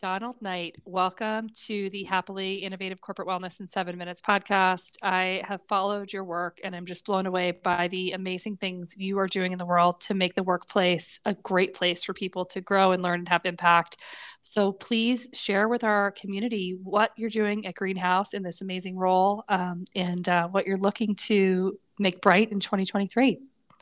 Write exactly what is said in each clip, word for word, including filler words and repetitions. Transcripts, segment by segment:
Donald Knight, welcome to the Happily Innovative Corporate Wellness in Seven Minutes podcast. I have followed your work and I'm just blown away by the amazing things you are doing in the world to make the workplace a great place for people to grow and learn and have impact. So please share with our community what you're doing at Greenhouse in this amazing role um, and uh, what you're looking to make bright in twenty twenty-three.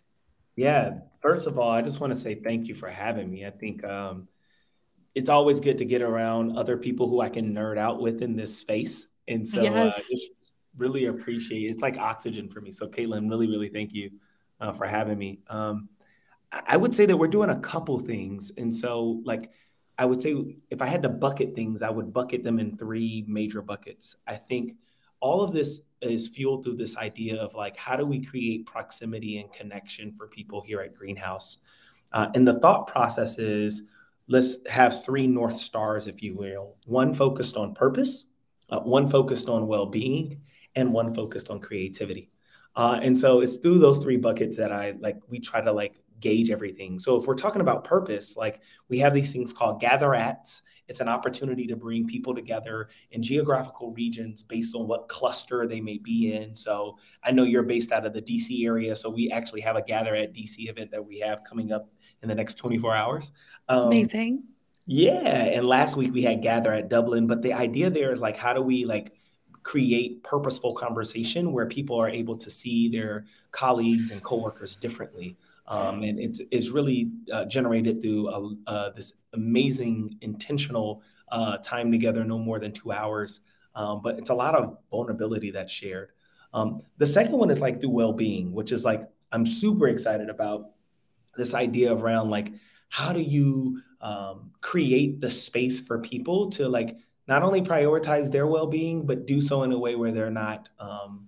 Yeah, first of all, I just want to say thank you for having me. I think um, it's always good to get around other people who I can nerd out with in this space. And so uh, Yes. just really appreciate it. It's like oxygen for me. So Caitlin, really, really thank you uh, for having me. Um, I I would say that we're doing a couple things. And so like, I would say if I had to bucket things, I would bucket them in three major buckets. I think all of this is fueled through this idea of like, how do we create proximity and connection for people here at Greenhouse? Uh, and the thought process is, let's have three North Stars, if you will. One focused on purpose, uh, one focused on well-being, and one focused on creativity. Uh, and so it's through those three buckets that I like, we try to like gauge everything. So if we're talking about purpose, like we have these things called gather ats. It's an opportunity to bring people together in geographical regions based on what cluster they may be in. So I know you're based out of the D C area. So we actually have a Gather at D C event that we have coming up in the next twenty-four hours. Um, Amazing. yeah, and last week we had Gather at Dublin, but the idea there is like, how do we like create purposeful conversation where people are able to see their colleagues and coworkers differently? Um, and it's, it's really uh, generated through a, uh, this amazing intentional uh, time together, no more than two hours. Um, but it's a lot of vulnerability that's shared. Um, the second one is like through well-being, which is like, I'm super excited about this idea of around like, how do you um, create the space for people to like not only prioritize their well-being, but do so in a way where they're not um,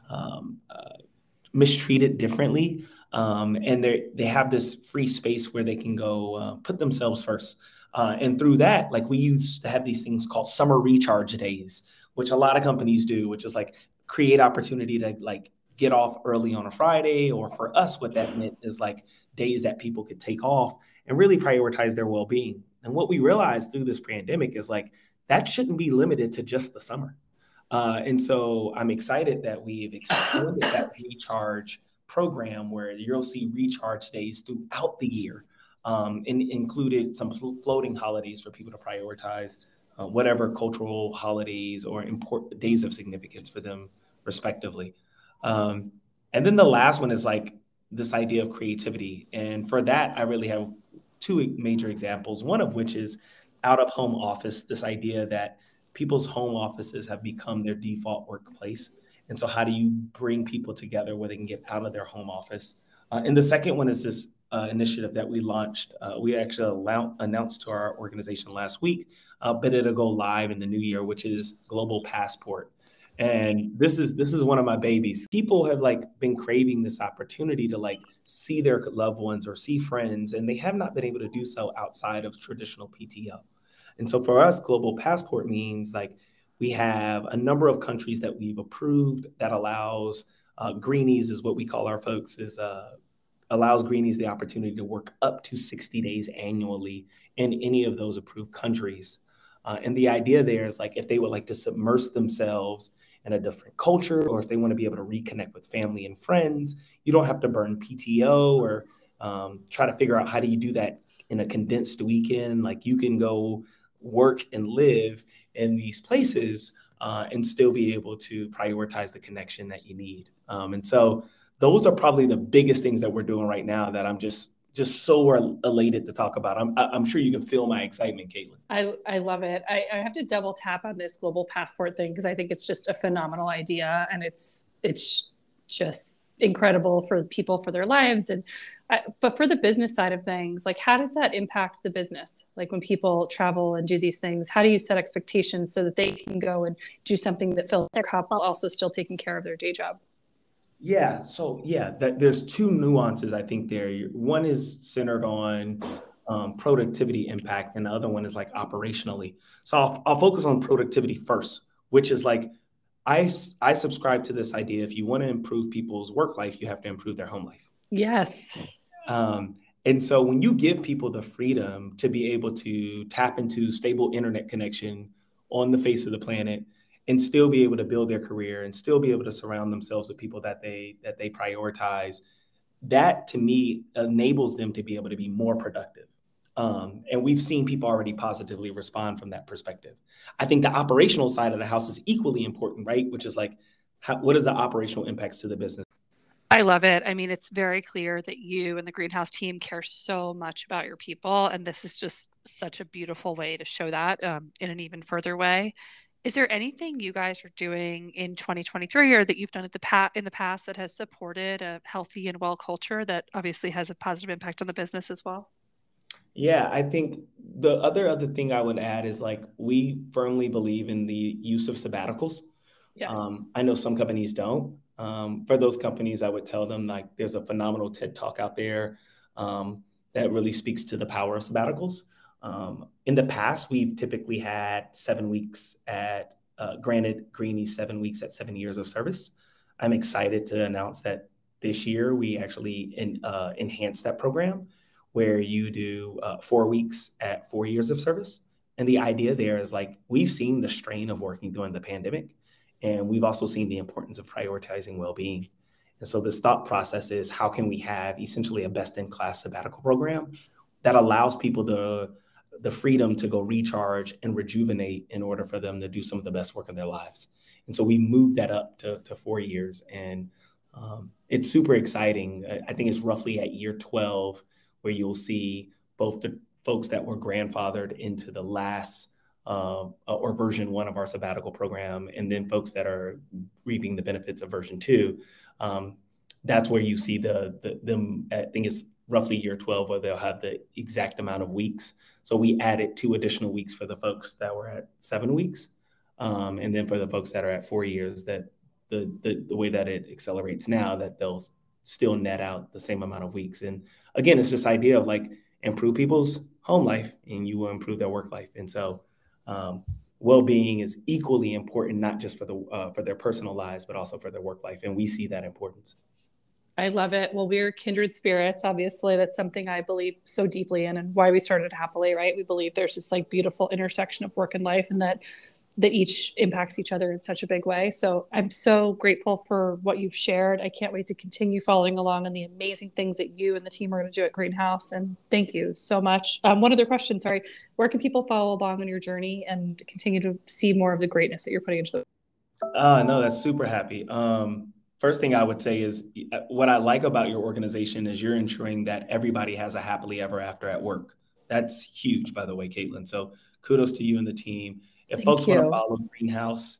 um, uh, mistreated differently. Um, and they they have this free space where they can go uh, put themselves first. Uh, and through that, like we used to have these things called summer recharge days, which a lot of companies do, which is like create opportunity to like get off early on a Friday. Or for us, what that meant is like days that people could take off and really prioritize their well-being. And what we realized through this pandemic is like that shouldn't be limited to just the summer. Uh, and so I'm excited that we've expanded that recharge program where you'll see recharge days throughout the year, um, and included some floating holidays for people to prioritize uh, whatever cultural holidays or important days of significance for them, respectively. Um, and then the last one is like this idea of creativity. And for that, I really have two major examples, one of which is out of home office, this idea that people's home offices have become their default workplace. And so how do you bring people together where they can get out of their home office? Uh, and the second one is this uh, initiative that we launched. Uh, we actually allow, announced to our organization last week, uh, but it'll go live in the new year, which is Global Passport. And this is this is one of my babies. People have like been craving this opportunity to like see their loved ones or see friends, and they have not been able to do so outside of traditional P T O. And so for us, Global Passport means like we have a number of countries that we've approved that allows uh, greenies is what we call our folks is uh, allows greenies the opportunity to work up to sixty days annually in any of those approved countries. Uh, and the idea there is like if they would like to submerge themselves in a different culture, or if they want to be able to reconnect with family and friends, you don't have to burn P T O or um, try to figure out how do you do that in a condensed weekend. Like you can go work and live in these places uh, and still be able to prioritize the connection that you need. Um, and so those are probably the biggest things that we're doing right now that I'm just just so elated to talk about. I'm I'm sure you can feel my excitement, Caitlin. I, I love it. I, I have to double tap on this global passport thing because I think it's just a phenomenal idea, and it's it's just incredible for people for their lives. And I, but for the business side of things, like how does that impact the business? Like when people travel and do these things, how do you set expectations so that they can go and do something that fills their cup while also still taking care of their day job? Yeah. So yeah, that, there's two nuances I think there. One is centered on um, productivity impact, and the other one is like operationally. So I'll, I'll focus on productivity first, which is like I I subscribe to this idea. If you want to improve people's work life, you have to improve their home life. Yes. Um, And so when you give people the freedom to be able to tap into stable internet connection on the face of the planet and still be able to build their career and still be able to surround themselves with people that they that they prioritize, that to me enables them to be able to be more productive. Um, and we've seen people already positively respond from that perspective. I think the operational side of the house is equally important, right? Which is like, how, what is the operational impacts to the business? I love it. I mean, it's very clear that you and the Greenhouse team care so much about your people. And this is just such a beautiful way to show that um, in an even further way. Is there anything you guys are doing in twenty twenty-three or that you've done at the pa- in the past that has supported a healthy and well culture that obviously has a positive impact on the business as well? Yeah, I think the other other thing I would add is like we firmly believe in the use of sabbaticals. Yes. Um, I know some companies don't. Um, for those companies, I would tell them like there's a phenomenal TED Talk out there um, that really speaks to the power of sabbaticals. Um, in the past, we've typically had seven weeks at, uh, granted, Greenie seven weeks at seven years of service. I'm excited to announce that this year we actually in, uh, enhanced that program where you do uh, four weeks at four years of service. And the idea there is like we've seen the strain of working during the pandemic. And we've also seen the importance of prioritizing well-being. And so this thought process is how can we have essentially a best-in-class sabbatical program that allows people the, the freedom to go recharge and rejuvenate in order for them to do some of the best work of their lives. And so we moved that up to, to four years. And um, it's super exciting. I think it's roughly at year twelve where you'll see both the folks that were grandfathered into the last Uh, or version one of our sabbatical program, and then folks that are reaping the benefits of version two. Um, that's where you see the, the them. I think it's roughly year twelve where they'll have the exact amount of weeks. So we added two additional weeks for the folks that were at seven weeks, um, and then for the folks that are at four years, that the, the the way that it accelerates now, that they'll still net out the same amount of weeks. And again, it's this idea of like improve people's home life, and you will improve their work life. And so Um, well-being is equally important, not just for the uh, for their personal lives, but also for their work life. And we see that importance. I love it. Well, we're kindred spirits. Obviously, that's something I believe so deeply in and why we started Happily, right? We believe there's this like beautiful intersection of work and life and that that each impacts each other in such a big way. So I'm so grateful for what you've shared. I can't wait to continue following along on the amazing things that you and the team are going to do at Greenhouse. And thank you so much. Um, one other question, sorry. Where can people follow along on your journey and continue to see more of the greatness that you're putting into the Uh, no, that's super happy. Um, first thing I would say is what I like about your organization is you're ensuring that everybody has a happily ever after at work. That's huge, by the way, Caitlin. So kudos to you and the team. If Thank folks want to you. follow Greenhouse,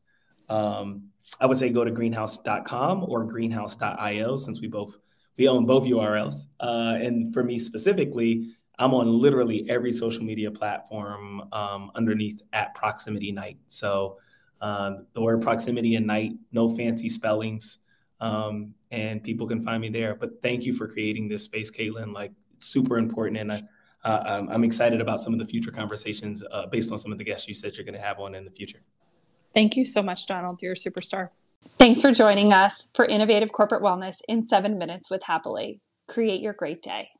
um, I would say go to greenhouse dot com or greenhouse dot io since we both we own both U R Ls. Uh, and for me specifically, I'm on literally every social media platform um, underneath at Proximity Night. So um, the word proximity and night, no fancy spellings, um, and people can find me there. But thank you for creating this space, Caitlin. Like, it's super important, and I, uh, I'm excited about some of the future conversations uh, based on some of the guests you said you're going to have on in the future. Thank you so much, Donald. You're a superstar. Thanks for joining us for Innovative Corporate Wellness in seven minutes with Happily. Create your great day.